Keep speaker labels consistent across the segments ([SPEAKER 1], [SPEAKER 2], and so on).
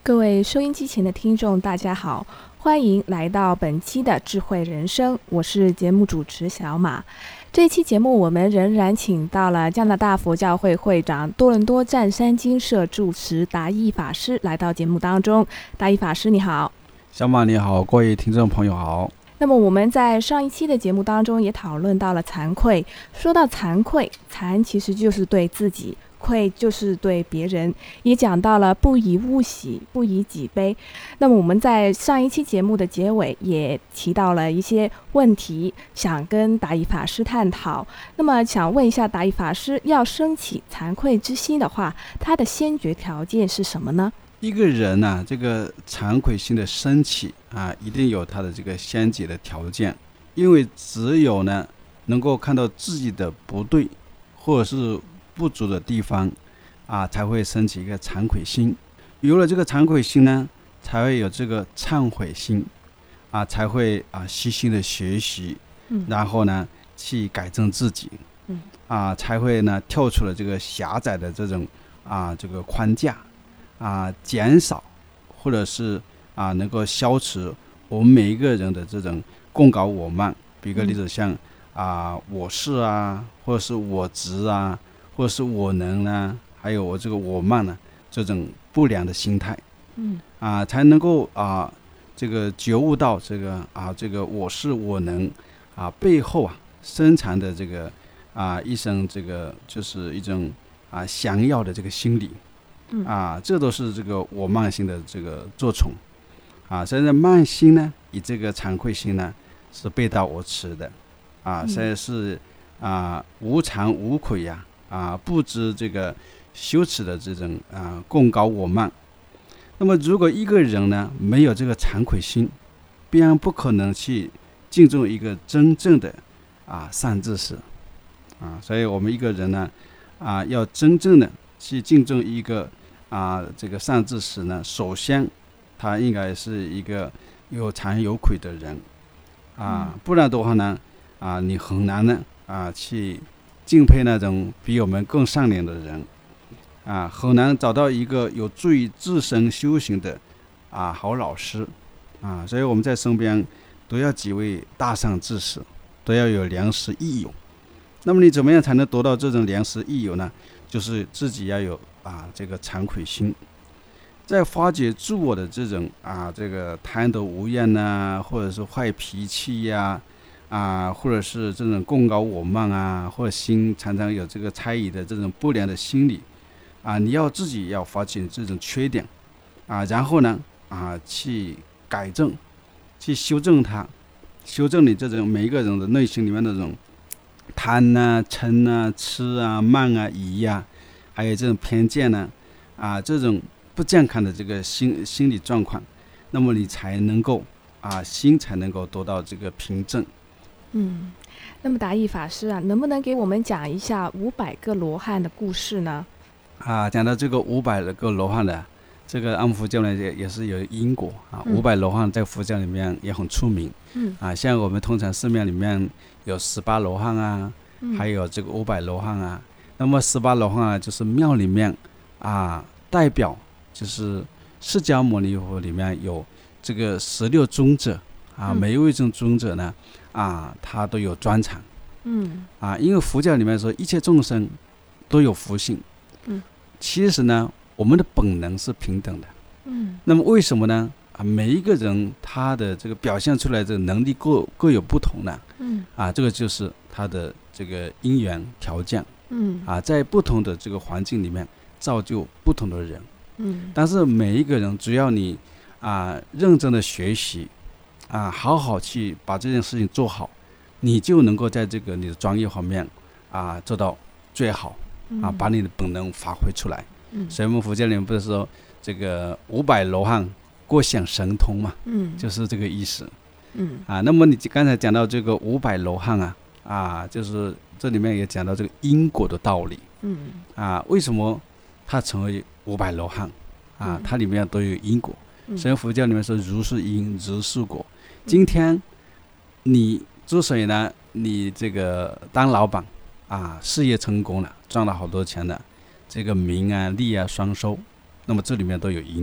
[SPEAKER 1] 各位收音机前的听众大家好，欢迎来到本期的智慧人生，我是节目主持小马。这一期节目我们仍然请到了加拿大佛教会会长、多伦多湛山精舍住持达义法师来到节目当中。达义法师你好。
[SPEAKER 2] 小马你好，各位听众朋友好。
[SPEAKER 1] 那么我们在上一期的节目当中也讨论到了惭愧。说到惭愧，惭其实就是对自己，愧就是对别人，也讲到了不以物喜，不以己悲。那么我们在上一期节目的结尾也提到了一些问题，想跟达义法师探讨。那么想问一下达义法师，要升起惭愧之心的话，它的先决条件是什么呢？
[SPEAKER 2] 一个人呢，这个惭愧心的升起一定有他的这个先决的条件，因为只有呢能够看到自己的不对或者是不足的地方才会升起一个惭愧心。有了这个惭愧心呢，才会有这个忏悔心才会细心的学习，然后呢去改正自己，才会呢跳出了这个狭窄的这种这个框架减少或者是能够消除我们每一个人的这种共高我慢。比个例子，像我是或者是我执或者是我能还有我这个我慢这种不良的心态，才能够这个觉悟到这个我是我能背后深藏的这个一生这个就是一种想要的这个心理，这都是这个我慢心的这个作宠所以慢心呢，以这个惭愧心呢是背道而驰的所以是无惭无愧不知这个羞耻的这种共高我慢。那么如果一个人呢没有这个惭愧心，必然不可能去敬重一个真正的善知识所以我们一个人呢要真正的去敬重一个这个善知识呢，首先他应该是一个有惭有愧的人不然的话呢你很难呢去敬佩那种比我们更善良的人很难找到一个有助于自身修行的好老师所以我们在身边都要几位大善知识，都要有良师益友。那么你怎么样才能得到这种良师益友呢？就是自己要有这个惭愧心，在发觉自我的这种这个贪得无厌或者是坏脾气或者是这种共高我慢或者心常常有这个猜疑的这种不良的心理你要自己要发现这种缺点然后呢去改正，去修正它，修正你这种每一个人的内心里面的这种贪嗔痴慢疑还有这种偏见这种不健康的这个心理状况，那么你才能够心才能够得到这个平正。
[SPEAKER 1] 那么达义法师能不能给我们讲一下500个罗汉的故事呢？
[SPEAKER 2] 讲到这个500个罗汉的这个按佛教呢也是有因果500罗汉在佛教里面也很出名像我们通常寺庙里面有18罗汉还有这个500罗汉那么18罗汉就是庙里面代表就是释迦牟尼佛里面有这个16尊者每一位尊者呢他都有专长因为佛教里面说一切众生都有福性其实呢我们的本能是平等的那么为什么呢每一个人他的这个表现出来的能力各有不同呢这个就是他的这个因缘条件在不同的这个环境里面造就不同的人但是每一个人只要你认真的学习好好去把这件事情做好，你就能够在这个你的专业方面做到最好把你的本能发挥出来所以我们佛教里面不是说这个500罗汉各显神通嘛就是这个意思那么你刚才讲到这个500罗汉就是这里面也讲到这个因果的道理为什么他成为500罗汉它里面都有因果所以佛教里面说如是因如是果今天你之所以呢你这个当老板事业成功了，赚了好多钱了，这个名利双收，那么这里面都有因果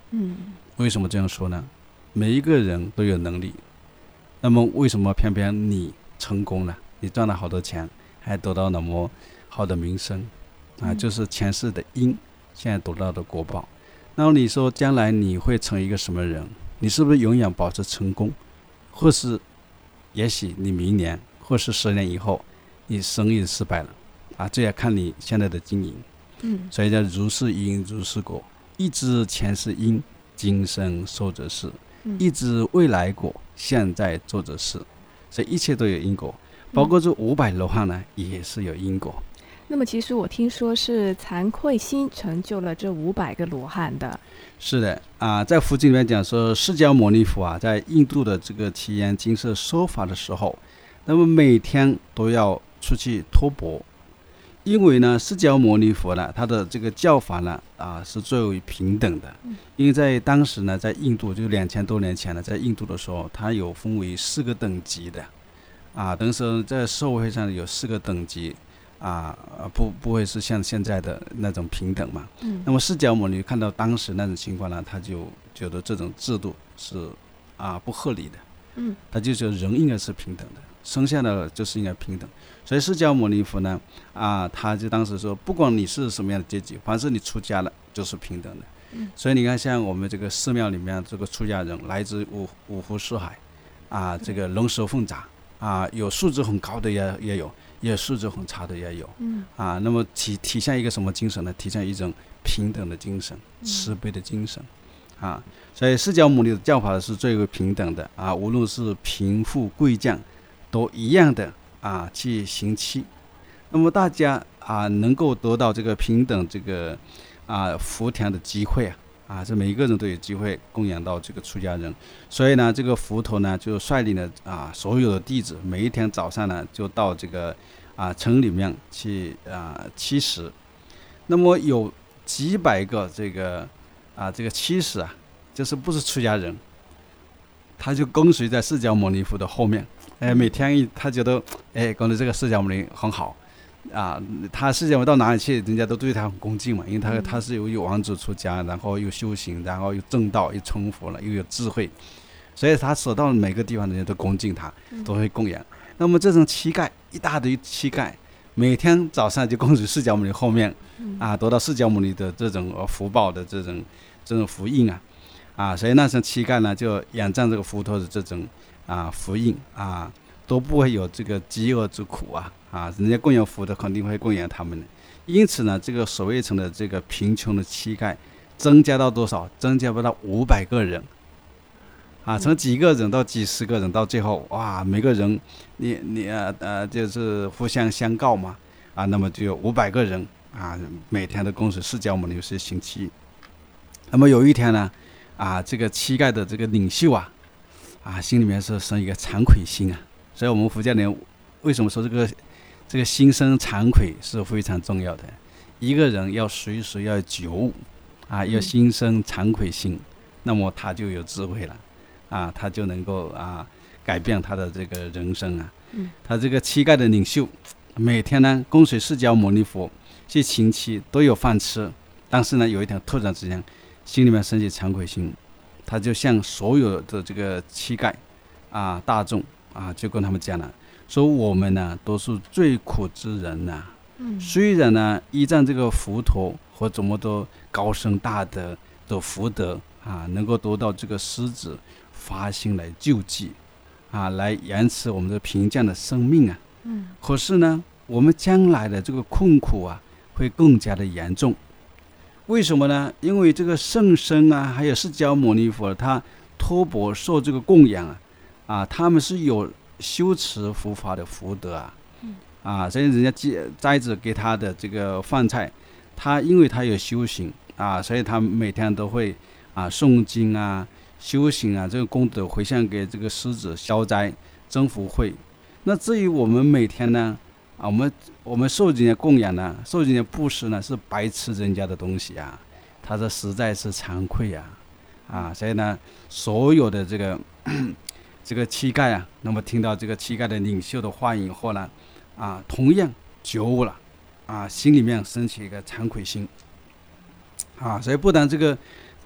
[SPEAKER 2] 为什么这样说呢？每一个人都有能力，那么为什么偏偏你成功了，你赚了好多钱，还得到那么好的名声就是前世的因，现在得到的果报。那么你说将来你会成一个什么人？你是不是永远保持成功？或是也许你明年或是10年以后你生意失败了这要看你现在的经营。所以叫如是因如是果，一知前世因，今生受者是；一知未来果，现在做者是。所以一切都有因果，包括这500罗汉呢也是有因果。
[SPEAKER 1] 那么其实我听说是惭愧心成就了这500个罗汉的。
[SPEAKER 2] 是的在佛经里面讲说，释迦牟尼佛在印度的这个祇园精舍说法的时候，那么每天都要出去托钵，因为呢释迦牟尼佛呢他的这个教法呢是最为平等的。因为在当时呢，在印度就2000多年前呢，在印度的时候，它有分为4个等级的等于说在社会上有4个等级不会是像现在的那种平等嘛。那么释迦牟尼看到当时那种情况呢，他就觉得这种制度是不合理的。他就觉得人应该是平等的，生下来了就是应该平等。所以释迦牟尼佛呢他就当时说，不管你是什么样的阶级，凡是你出家了就是平等的。所以你看像我们这个寺庙里面这个出家人来自五湖四海这个龙蛇混杂有素质很高的也有，也有素质很差的也有。那么体现一个什么精神呢？体现一种平等的精神，慈悲的精神所以释迦牟尼的教法是最为平等的无论是贫富贵贱都一样的去行期。那么大家能够得到这个平等这个福田的机会这每一个人都有机会供养到这个出家人。所以呢这个佛陀呢就率领了所有的弟子，每一天早上呢就到这个城里面去乞食。那么有几百个这个乞食就是不是出家人，他就跟随在释迦牟尼佛的后面。每天他觉得跟着这个释迦牟尼很好他释迦牟尼到哪里去，人家都对他很恭敬嘛，因为他是有王子出家，然后又修行，然后又正道，又成佛了，又有智慧，所以他走到每个地方人家都恭敬他，都会供养。那么这种乞丐，一大堆乞丐，每天早上就跟随释迦牟尼后面得到释迦牟尼的这种福报的这种福音所以那些乞丐呢就仰仗这个佛陀的这种福音都不会有这个饥饿之苦人家供养佛的肯定会供养他们的。因此呢这个所谓成的这个贫穷的乞丐增加到多少？增加不到500个人从几个人到几十个人，到最后每个人你就是互相相告嘛那么就有500个人每天都跟随释迦牟尼是行乞。那么有一天呢这个乞丐的这个领袖心里面是生一个惭愧心所以我们佛教人为什么说这个心生惭愧是非常重要的。一个人要随时要觉悟要心生惭愧心，那么他就有智慧了他就能够改变他的这个人生他这个乞丐的领袖每天呢跟随释迦牟尼佛去行乞，都有饭吃，但是呢有一天突然之间心里面升起惭愧心，他就向所有的这个乞丐大众就跟他们讲了，说我们呢都是最苦之人虽然呢依仗这个佛陀和这么多高僧大德的福德能够得到这个狮子发心来救济来延迟我们的贫贱的生命可是呢我们将来的这个困苦会更加的严重。为什么呢？因为这个圣僧还有释迦牟尼佛他托钵受这个供养他们是有修持佛法的福德所以人家斋子给他的这个饭菜，他因为他有修行所以他每天都会诵经修行这个功德回向给这个狮子消灾增福慧。那至于我们每天呢我们受人家供养呢，受人家布施呢，是白吃人家的东西他说实在是惭愧所以呢所有的这个乞丐那么听到这个乞丐的领袖的话以后呢同样觉悟了心里面升起一个惭愧心所以不但这个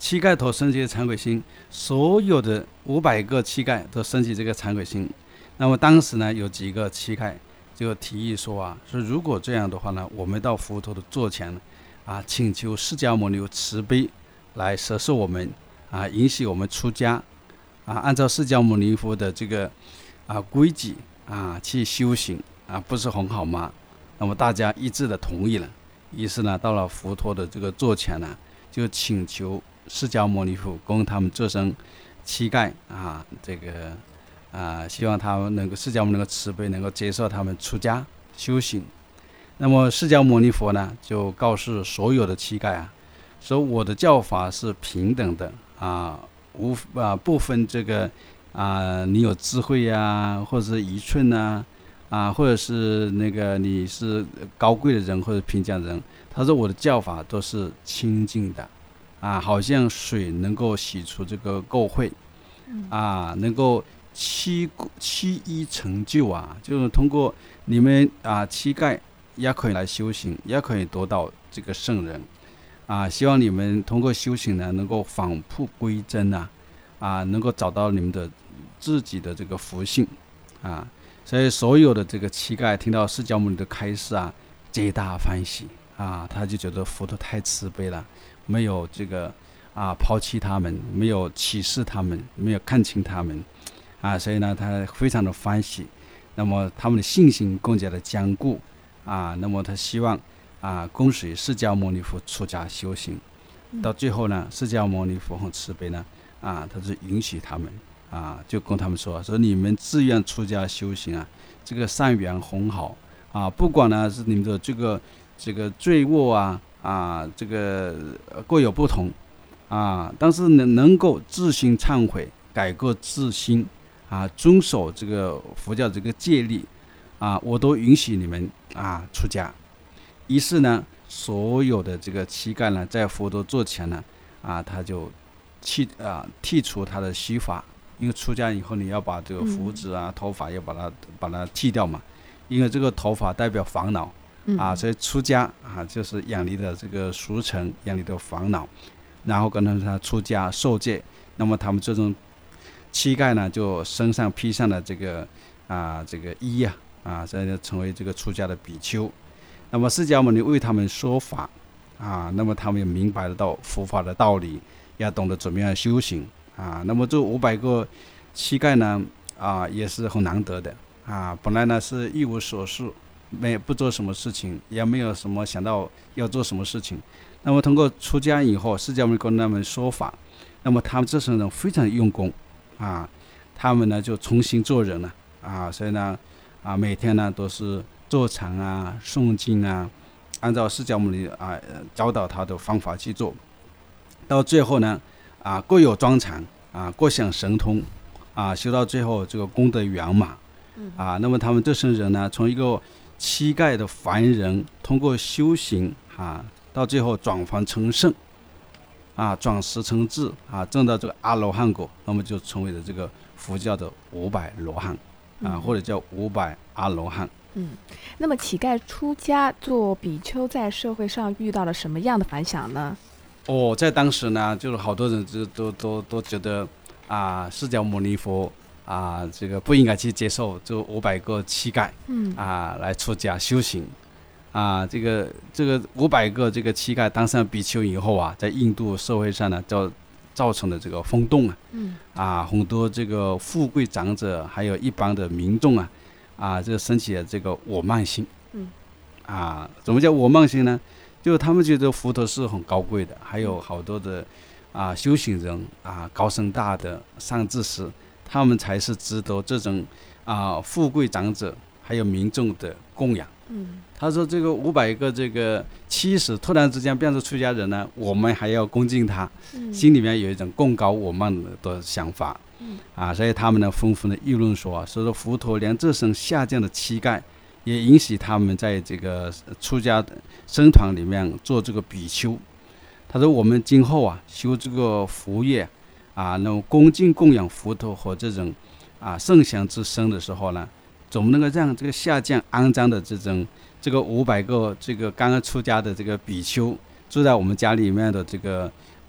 [SPEAKER 2] 乞丐都升起惭愧心，所有的500个乞丐都升起这个惭愧心。那么当时呢，有几个乞丐就提议说说如果这样的话呢，我们到佛陀的座前请求释迦牟尼佛慈悲来摄受我们允许我们出家按照释迦牟尼佛的这个规矩去修行不是很好吗？那么大家一致的同意了。于是呢，到了佛陀的这个座前呢，就请求释迦牟尼佛供他们这生乞丐这个希望他们释迦牟尼佛慈悲，能够接受他们出家修行。那么释迦牟尼佛呢，就告诉所有的乞丐说我的教法是平等的不分这个你有智慧或者是愚蠢或者是那个你是高贵的人或者贫贱人。他说我的教法都是清净的好像水能够洗出这个垢秽能够七一成就就是通过你们乞丐也可以来修行，也可以得到这个圣人希望你们通过修行呢，能够返璞归真能够找到你们的自己的这个福性所以所有的这个乞丐听到释迦牟尼的开示皆大欢喜他就觉得佛陀太慈悲了，没有这个抛弃他们，没有歧视他们，没有看轻他们所以呢他非常的欢喜。那么他们的信心更加的坚固那么他希望跟随释迦牟尼佛出家修行。到最后呢，释迦牟尼佛很慈悲呢他就允许他们就跟他们说你们自愿出家修行这个善缘很好不管呢是你们的这个罪恶这个各有不同但是能够自行忏悔，改过自新遵守这个佛教这个戒律我都允许你们出家。于是呢，所有的这个乞丐呢，在佛陀座前呢他就剃除他的须发，因为出家以后你要把这个胡子头发要把它剃掉嘛，因为这个头发代表烦恼所以出家就是远离的这个俗尘，远离的烦恼，然后跟他出家受戒。那么他们这种乞丐呢，就身上披上了这个衣所以就成为这个出家的比丘。那么释迦牟尼为他们说法那么他们也明白得到佛法的道理，也懂得怎么样修行那么这500个乞丐呢也是很难得的本来呢是一无所事，不做什么事情，也没有什么想到要做什么事情。那么通过出家以后，释迦牟尼跟他们说法，那么他们这些人非常用功他们呢就重新做人了所以呢每天呢都是坐禅诵经按照释迦牟尼教导他的方法去做。到最后呢各有专长各享神通修到最后这个功德圆满那么他们这些人呢，从一个乞丐的凡人，通过修行到最后转凡成圣转识成智证到这个阿罗汉果，那么就成为了这个佛教的500罗汉或者叫500阿罗汉。
[SPEAKER 1] 那么乞丐出家做比丘在社会上遇到了什么样的反响呢？
[SPEAKER 2] 在当时呢，就是好多人都觉得释迦牟尼佛这个不应该去接受这500个乞丐来出家修行这个500个这个乞丐当上比丘以后在印度社会上呢就造成了这个风动很多这个富贵长者还有一般的民众这升起了这个我慢心怎么叫我慢心呢？就他们觉得佛陀是很高贵的，还有好多的修行人高僧大德善知识，他们才是值得这种富贵长者还有民众的供养。他说这个500个这个妻子突然之间变成出家人呢，我们还要恭敬他，心里面有一种更高我慢的想法所以他们呢纷纷的议论说佛陀连这生下降的乞丐也允许他们在这个出家僧团里面做这个比丘。他说我们今后修这个福业那么恭敬供养佛陀和这种圣贤之身的时候呢，总能够让这个下降肮脏的这个500个这个刚刚出家的这个比丘住在我们家里面的这个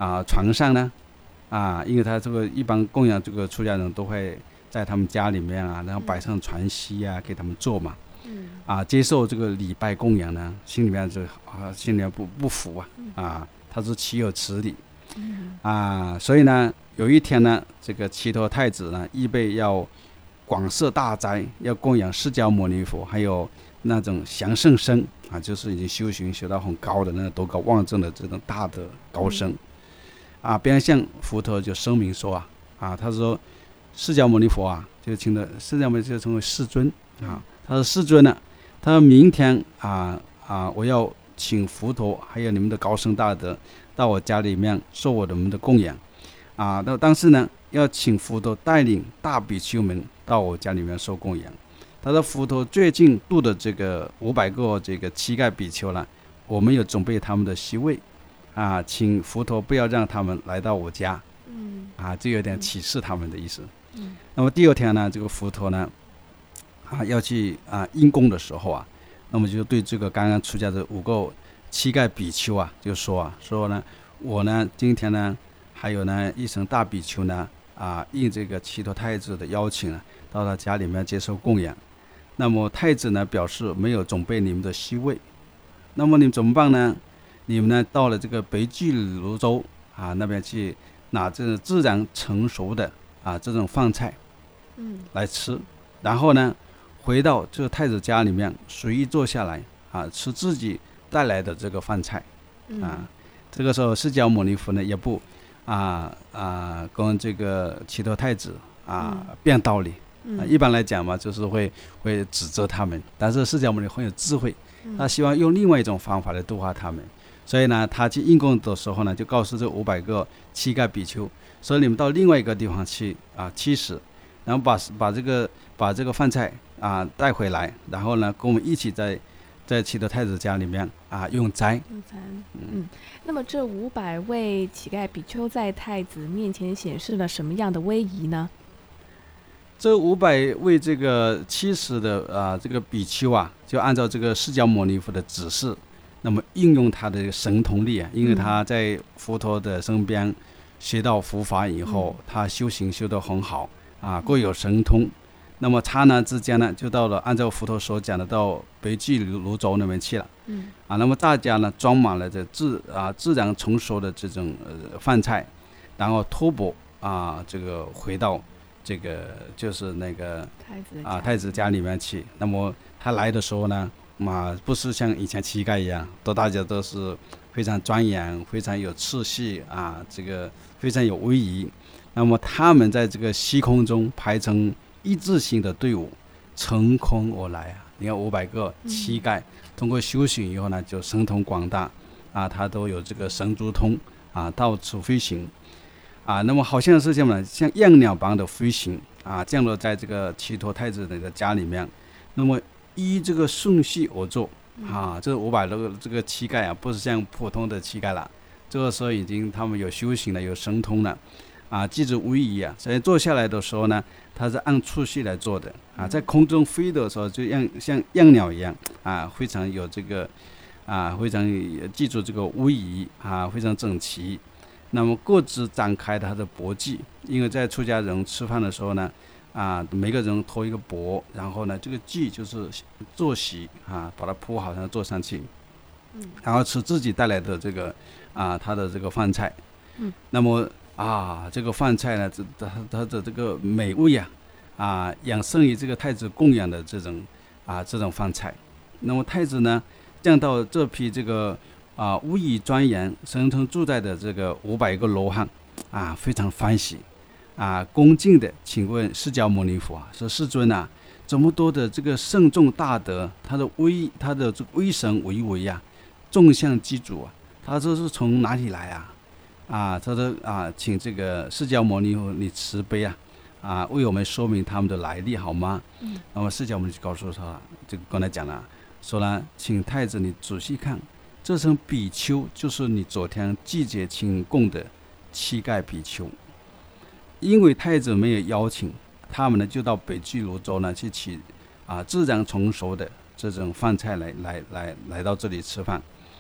[SPEAKER 2] 床上呢，因为他这个一般供养这个出家人都会在他们家里面然后摆上床席给他们坐嘛，接受这个礼拜供养呢，心里面心里面不服他是岂有此理所以呢，有一天呢，这个祇陀太子呢，预备要广设大斋，要供养释迦牟尼佛，还有那种降圣僧就是已经修行修到很高的那个德高望重的这种大的高僧边向佛陀就声明说他说释迦牟尼佛就请的释迦牟尼就成为世尊他说世尊呢，他说明天我要请佛陀还有你们的高僧大德到我家里面受我们的供养但是呢，要请佛陀带领大比丘们到我家里面受供养。他说佛陀最近度的这个500个这个乞丐比丘呢，我们有准备他们的席位请佛陀不要让他们来到我家就有点歧视他们的意思那么第二天呢，这个佛陀呢要去因供的时候那么就对这个刚刚出家的5个乞丐比丘就说呢，我呢今天呢还有呢一乘大比丘呢应这个祇陀太子的邀请到他家里面接受供养。那么太子呢表示没有准备你们的席位，那么你们怎么办呢？你们呢到了这个北俱泸州那边去拿这种自然成熟的这种饭菜来吃，然后呢回到这个太子家里面随意坐下来吃自己带来的这个饭菜这个时候释迦牟尼佛呢也不跟这个祇陀太子辩道理一般来讲嘛，就是会指责他们，但是释迦牟尼很有智慧，他希望用另外一种方法来度化他们，所以呢他去应供的时候呢，就告诉这500个乞丐比丘说，你们到另外一个地方去乞食，然后把这个饭菜带回来，然后呢跟我们一起在祇陀太子家里面用斋。
[SPEAKER 1] 那么这500位乞丐比丘在太子面前显示了什么样的威仪呢？
[SPEAKER 2] 这500位这个乞食的这个比丘就按照这个释迦牟尼佛的指示，那么应用他的神通力因为他在佛陀的身边学到佛法以后，他修行修得很好各有神通。那么刹那之间呢，就到了按照佛陀所讲的到北俱泸州那边去了那么大家呢装满了这自然成熟的这种饭菜，然后托钵这个回到这个就是那个太子家里面去。那么他来的时候呢不是像以前乞丐一样，大家都是非常庄严，非常有秩序这个非常有威仪。那么他们在这个虚空中排成一字形的队伍，乘空而来你看500个乞丐通过修行以后呢，就神通广大他都有这个神足通到处飞行那么好像是这样像漾鸟般的飞行降落在这个祇陀太子的家里面。那么依这个顺序而做这500多个这个乞丐不是像普通的乞丐了，这个时候已经他们有修行了，有神通了记住威仪所以坐下来的时候呢，他是按次序来做的在空中飞的时候就像漾鸟一样非常有这个非常记住这个威仪非常整齐。那么各自展开他的钵具，因为在出家人吃饭的时候呢每个人拖一个钵，然后呢这个具就是坐席把它铺好，然后坐上去然后吃自己带来的这个他的这个饭菜那么这个饭菜呢它的这个美味养生于这个太子供养的这种饭菜。那么太子呢见到这批这个威仪庄严神通自在的这个500个罗汉非常欢喜恭敬的请问释迦牟尼佛说，世尊这么多的这个圣众大德，他的这个威神为为众相具足他这是从哪里来他说请这个释迦牟尼佛你慈悲为我们说明他们的来历好吗那么释迦牟尼就告诉他，就跟他讲了，说呢，请太子你仔细看，这层比丘就是你昨天季节请供的乞丐比丘，因为太子没有邀请他们呢，就到北俱泸州呢去取自然成熟的这种饭菜来到这里吃饭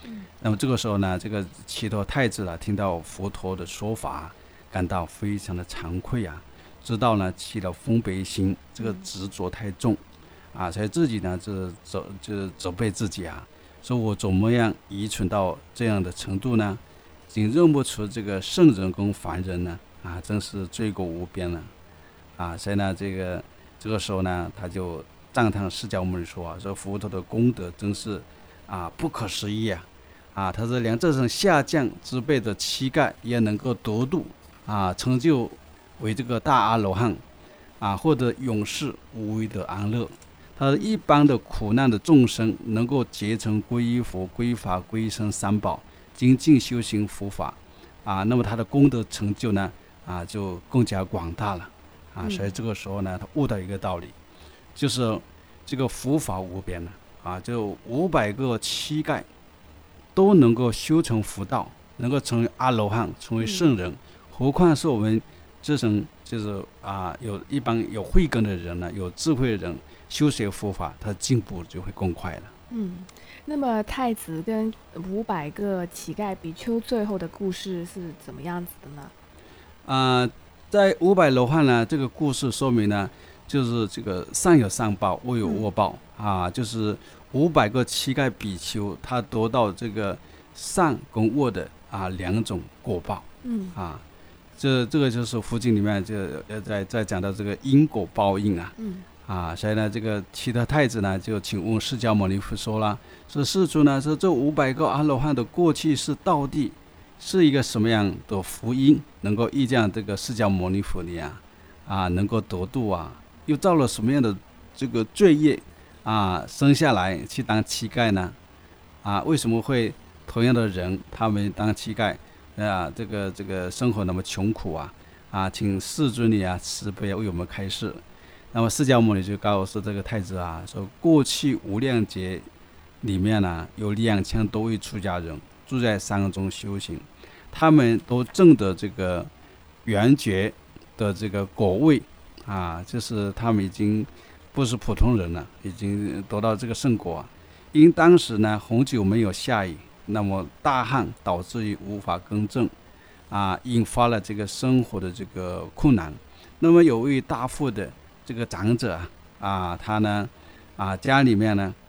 [SPEAKER 2] 那么这个时候呢，这个齐陀太子呢，听到佛陀的说法，感到非常的惭愧啊，知道呢起了分别心，这个执着太重啊，所以自己呢就责备自己啊，说我怎么样愚蠢到这样的程度呢？竟认不出这个圣人跟凡人呢啊，真是罪过无边了啊！所以呢，这个时候呢，他就赞叹释迦牟尼说啊，说佛陀的功德真是不可思议啊！他说连这种下降之辈的乞丐也能够得度成就为这个大阿罗汉获得永世无为的安乐。他说一般的苦难的众生能够结成皈依佛、皈依法、皈依僧三宝，精进修行佛法那么他的功德成就呢就更加广大了所以这个时候呢，他悟到一个道理，就是这个佛法无边了就500个乞丐都能够修成佛道，能够成为阿罗汉，成为圣人，何况是我们这种就是有一般有慧根的人呢，有智慧的人修学佛法，他进步就会更快了。
[SPEAKER 1] 那么太子跟500个乞丐比丘最后的故事是怎么样子的呢？
[SPEAKER 2] 在500罗汉呢，这个故事说明呢，就是这个善有善报，恶有恶报就是500个乞丐比丘，他得到这个善跟恶的2种果报。这个就是佛经里面就在讲到这个因果报应所以呢，这个齐陀太子呢就请问释迦牟尼佛说了，说世尊呢，说这500个阿罗汉的过去是到底是一个什么样的福音，能够依降这个释迦牟尼佛呢能够得度又造了什么样的这个罪业生下来去当乞丐呢为什么会同样的人他们当乞丐这个生活那么穷苦请世尊你慈悲为我们开示。那么释迦牟尼就告诉这个太子说过去无量劫里面呢，有2000多位出家人住在山中修行，他们都证得这个圆觉的这个果位就是他们已经不是普通人了，已经得到这个圣果因当时呢红酒没有下雨，那么大旱导致于无法更正引发了这个生活的这个困难。那么有位大富的这个长者他呢家里面呢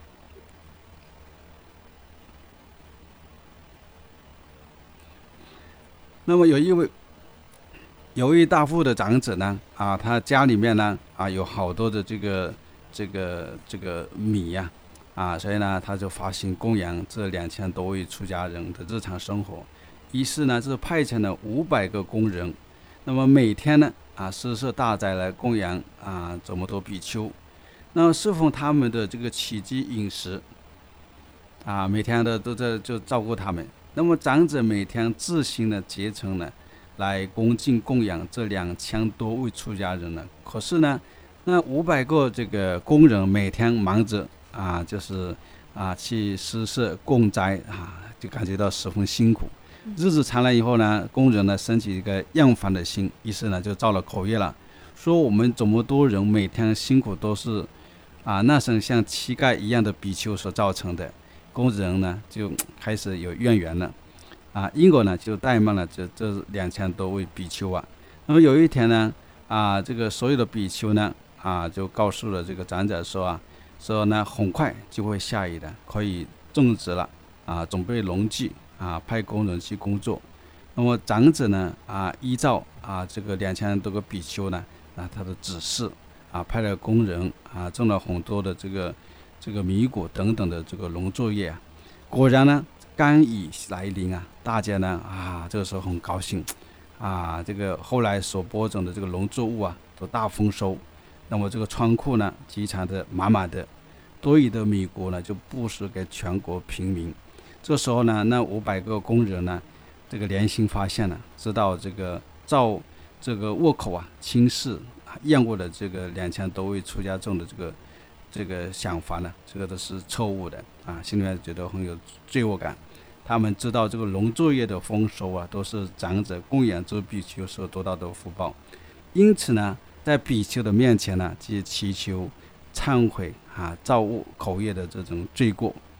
[SPEAKER 2] 那么有一位大富的长者呢他家里面呢有好多的这个米所以呢他就发心供养这2000多位出家人的日常生活。于是呢就派遣了500个工人，那么每天呢施设大斋来供养这么多比丘，那么侍奉他们的这个起居饮食每天都在就照顾他们。那么长者每天自行的竭诚呢来恭敬供养这2000多位出家人呢。可是呢那500个这个工人每天忙着就是去施设供斋就感觉到十分辛苦。日子长了以后呢，工人呢升起一个厌烦的心，于是呢就造了口业了，说我们这么多人每天辛苦都是那种像乞丐一样的比丘所造成的。工人呢就开始有怨言了因果呢就怠慢了这2000多位比丘那么有一天呢这个所有的比丘呢就告诉了这个长者说呢很快就会下雨的，可以种植了准备农具派工人去工作。那么长者呢依照这个2000多个比丘呢他的指示派了工人种了很多的这个米谷等等的这个农作业果然呢干雨来临大家呢这个时候很高兴这个后来所播种的这个农作物都大丰收。那么这个仓库呢集藏的满满的，多余的米谷呢就布施给全国平民。这时候呢那500个工人呢这个良心发现了，知道这个照这个倭寇轻视厌恶的这个2000多位出家众的这个想法呢，这个都是错误的心里面觉得很有罪恶感。他们知道这个农作业的丰收都是长者供养这比丘所得到的福报，因此呢在比丘的面前呢，即祈求忏悔造恶口业的这种罪过。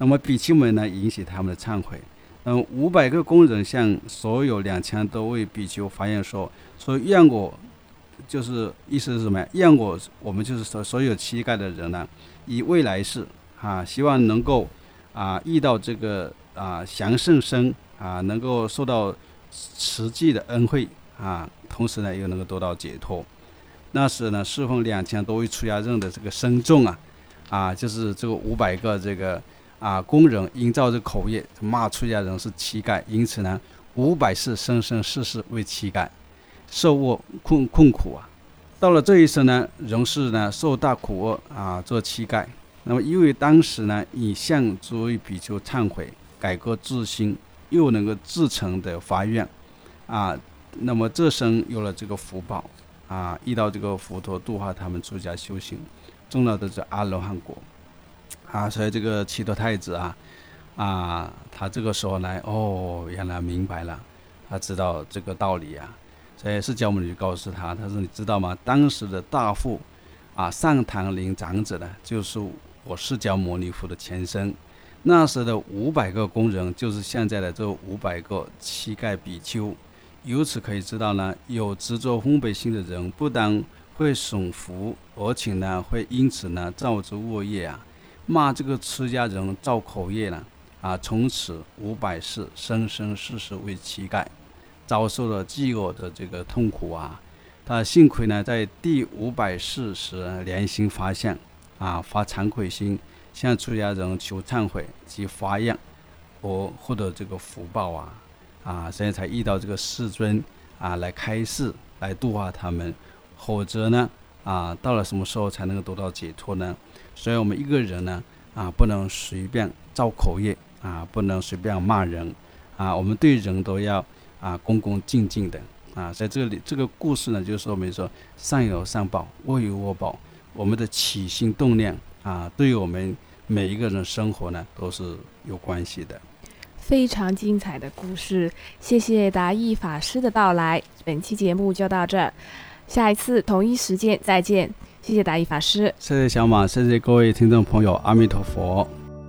[SPEAKER 2] 那么比丘们呢引起他们的忏悔。500个工人向所有2000多位比丘发言说愿我，就是意思是什么呀？愿我们就是所有乞丐的人呢，以未来世希望能够遇到这个降圣身能够受到实际的恩惠同时呢又能够得到解脱。那时呢侍奉2000多位出家人的这个僧众就是这个500个这个工人营造这口业，骂出家人是乞丐，因此呢500世生生世世为乞丐，受饿困苦到了这一生呢，仍是呢受大苦厄做乞丐。那么因为当时呢已向诸位比丘忏悔，改过自新，又能够自诚的发愿那么这生有了这个福报遇到这个佛陀度化他们出家修行，终了的是阿罗汉果所以这个祇陀太子他这个时候呢原来明白了，他知道这个道理所以释迦牟尼就告诉他说你知道吗？当时的大富上堂林长者呢，就是我释迦牟尼佛的前身。那时的500个工人，就是现在的这500个乞丐比丘。由此可以知道呢，有执着分别心的人，不但会损福，而且呢，会因此呢造作恶业骂这个出家人造口业呢从此500世生生世世为乞丐，遭受了饥饿的这个痛苦他幸亏呢，在第500世时良心发现发惭愧心，向出家人求忏悔及发愿，而获得这个福报所以才遇到这个世尊来开示，来度化他们。否则呢到了什么时候才能够得到解脱呢？所以我们一个人呢不能随便造口业不能随便骂人我们对人都要恭恭敬敬的在这里这个故事呢，就是说我们说善有善报，恶有恶报。我们的起心动念对于我们每一个人生活呢都是有关系的。
[SPEAKER 1] 非常精彩的故事，谢谢达义法师的到来。本期节目就到这儿，下一次同一时间再见。谢谢达义法师，
[SPEAKER 2] 谢谢小马，谢谢各位听众朋友，阿弥陀佛。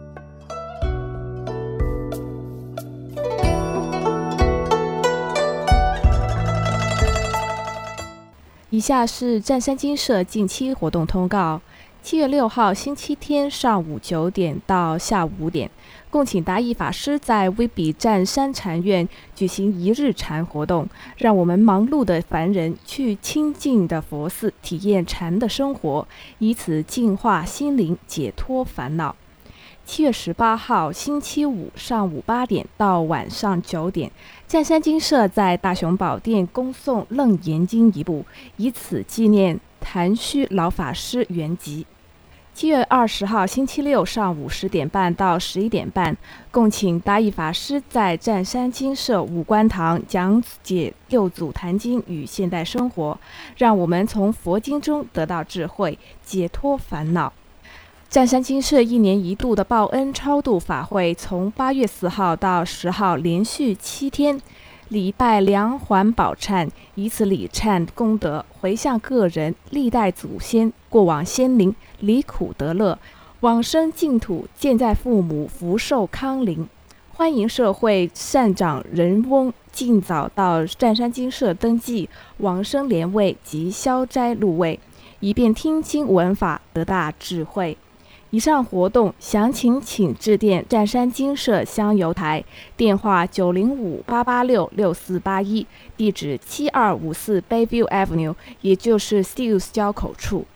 [SPEAKER 1] 以下是湛山精舍近期活动通告。7月6号星期天上午9点到下午5点，共请达义法师在威比湛山禅院举行一日禅活动，让我们忙碌的凡人去清净的佛寺体验禅的生活，以此净化心灵，解脱烦恼。7月18号星期五上午8点到晚上9点，湛山精舍在大雄宝殿恭诵《楞严经》一部，以此纪念谭虚老法师圆寂。7月20号星期六上午10点半到11点半，共请达义法师在湛山精舍五观堂讲解六祖坛经与现代生活，让我们从佛经中得到智慧，解脱烦恼。湛山精舍1年1度的报恩超度法会，从8月4号到10号连续7天，礼拜梁环宝忏，以此礼忏功德回向个人、历代祖先、过往先灵，离苦得乐，往生净土，健在父母，福寿康宁。欢迎社会善长人翁尽早到湛山精舍登记往生莲位及消灾入位，以便听经闻法，得大智慧。以上活动详情请致电湛山精舍香油台，电话905-886-6481，地址7254 Bayview Avenue， 也就是 Steeles 交口处。